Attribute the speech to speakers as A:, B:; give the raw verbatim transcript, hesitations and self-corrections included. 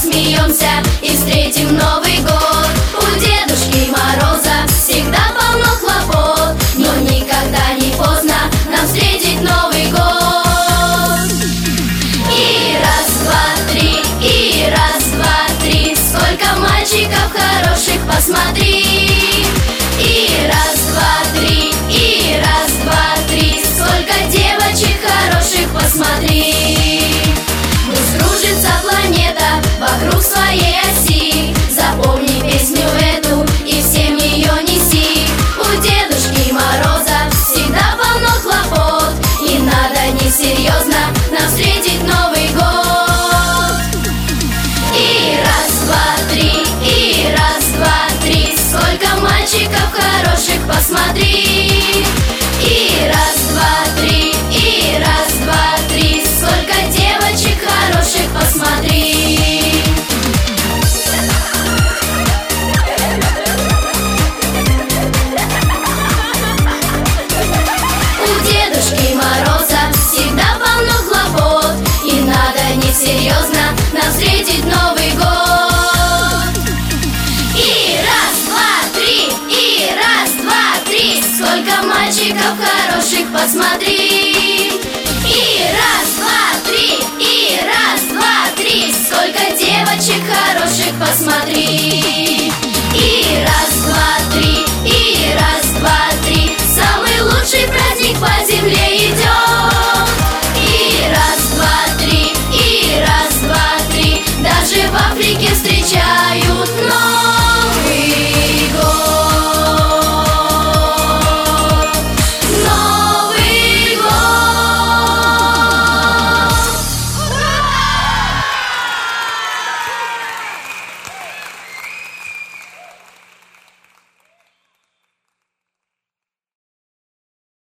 A: посмеемся и встретим Новый год. У Дедушки Мороза всегда полно хлопот, но никогда не поздно нам встретить Новый год. И раз, два, три, и раз, два, три, сколько мальчиков хороших, посмотри. И раз, два, три, и раз, два, три, сколько девочек хороших, посмотри. Пусть кружится планета вокруг своей оси, запомни песню эту и всем ее неси. У Дедушки Мороза всегда полно хлопот, и надо несерьезно нам встретить Новый год. И раз, два, три, и раз, два, три, сколько мальчиков хороших, посмотри. И раз, два, три, и раз, два, три, сколько девочек хороших, посмотри. У Дедушки Мороза всегда полно хлопот, и надо несерьезно нам встретить Новый год. И раз, два, три, и раз, два, три, сколько мальчиков хороших, посмотри. И раз, два, три, и раз, два, три, сколько девочек хороших, посмотри.